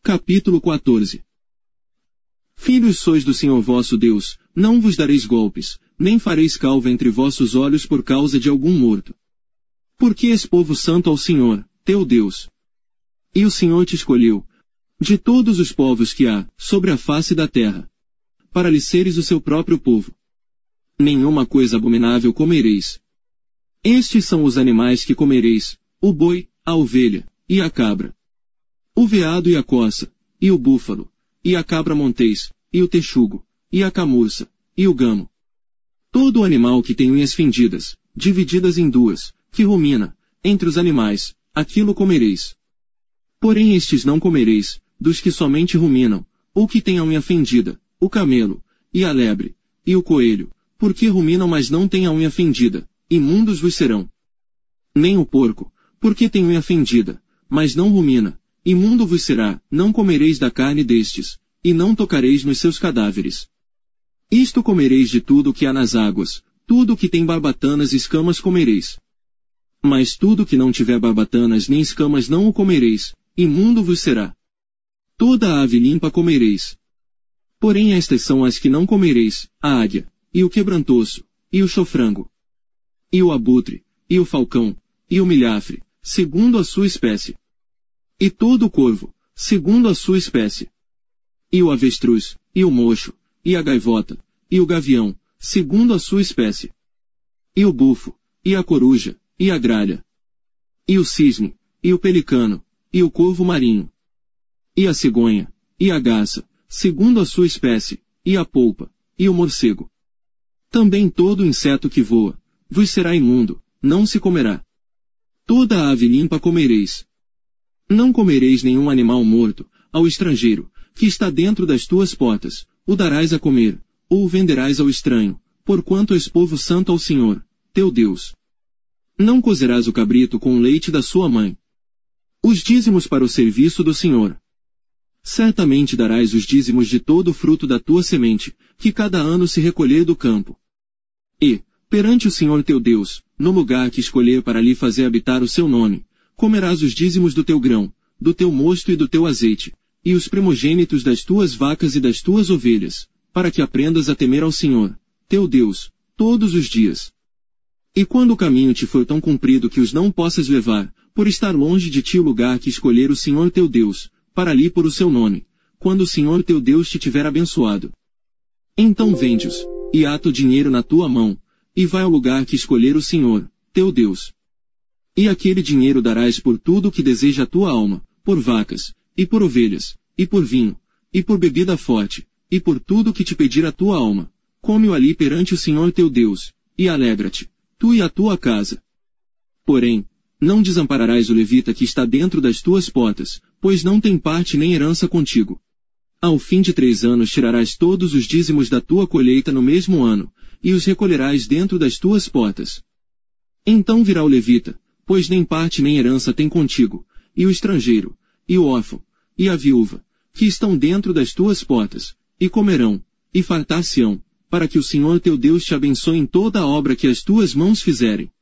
Capítulo 14. Filhos sois do Senhor vosso Deus, não vos dareis golpes, nem fareis calva entre vossos olhos por causa de algum morto. Porque és povo santo ao Senhor, teu Deus. E o Senhor te escolheu, de todos os povos que há, sobre a face da terra, para lhe seres o seu próprio povo. Nenhuma coisa abominável comereis. Estes são os animais que comereis, o boi, a ovelha, e a cabra, o veado e a coça, e o búfalo, e a cabra montês, e o texugo, e a camurça, e o gamo. Todo animal que tem unhas fendidas, divididas em duas, que rumina, entre os animais, aquilo comereis. Porém estes não comereis, dos que somente ruminam, ou que têm a unha fendida, o camelo, e a lebre, e o coelho, porque ruminam mas não têm a unha fendida, imundos vos serão. Nem o porco, porque tem unha fendida, mas não rumina, imundo vos será, não comereis da carne destes, e não tocareis nos seus cadáveres. Isto comereis de tudo o que há nas águas, tudo o que tem barbatanas e escamas comereis. Mas tudo que não tiver barbatanas nem escamas não o comereis, imundo vos será. Toda a ave limpa comereis. Porém estas são as que não comereis, a águia, e o quebrantoço, e o chofrango, e o abutre, e o falcão, e o milhafre, segundo a sua espécie. E todo o corvo, segundo a sua espécie. E o avestruz, e o mocho, e a gaivota, e o gavião, segundo a sua espécie. E o bufo, e a coruja, e a gralha. E o cisne, e o pelicano, e o corvo marinho. E a cegonha, e a garça, segundo a sua espécie, e a polpa, e o morcego. Também todo inseto que voa, vos será imundo, não se comerá. Toda a ave limpa comereis. Não comereis nenhum animal morto, ao estrangeiro, que está dentro das tuas portas, o darás a comer, ou o venderás ao estranho, porquanto és povo santo ao Senhor, teu Deus. Não cozerás o cabrito com o leite da sua mãe. Os dízimos para o serviço do Senhor. Certamente darás os dízimos de todo o fruto da tua semente, que cada ano se recolher do campo. E, perante o Senhor teu Deus, no lugar que escolher para lhe fazer habitar o seu nome, comerás os dízimos do teu grão, do teu mosto e do teu azeite, e os primogênitos das tuas vacas e das tuas ovelhas, para que aprendas a temer ao Senhor, teu Deus, todos os dias. E quando o caminho te for tão comprido que os não possas levar, por estar longe de ti o lugar que escolher o Senhor teu Deus, para ali pôr o seu nome, quando o Senhor teu Deus te tiver abençoado. Então vende-os, e ata o dinheiro na tua mão, e vai ao lugar que escolher o Senhor, teu Deus. E aquele dinheiro darás por tudo o que deseja a tua alma, por vacas, e por ovelhas, e por vinho, e por bebida forte, e por tudo o que te pedir a tua alma. Come-o ali perante o Senhor teu Deus, e alegra-te, tu e a tua casa. Porém, não desampararás o levita que está dentro das tuas portas, pois não tem parte nem herança contigo. Ao fim de 3 anos tirarás todos os dízimos da tua colheita no mesmo ano, e os recolherás dentro das tuas portas. Então virá o levita, pois nem parte nem herança tem contigo, e o estrangeiro, e o órfão, e a viúva, que estão dentro das tuas portas, e comerão, e fartar-se-ão, para que o Senhor teu Deus te abençoe em toda a obra que as tuas mãos fizerem.